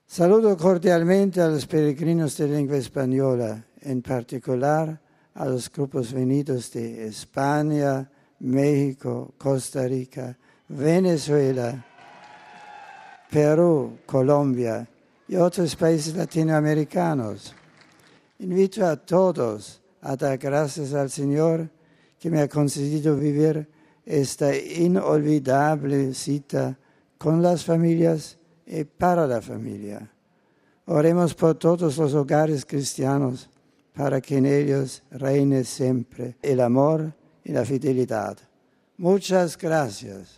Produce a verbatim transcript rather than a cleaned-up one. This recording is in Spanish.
Saludo cordialmente a los peregrinos de lengua española, en particular a los grupos venidos de España, México, Costa Rica, Venezuela, Perú, Colombia y otros países latinoamericanos. Invito a todos a dar gracias al Señor que me ha concedido vivir esta inolvidable cita con las familias y para la familia. Oremos por todos los hogares cristianos para que en ellos reine siempre el amor y la fidelidad. Muchas gracias.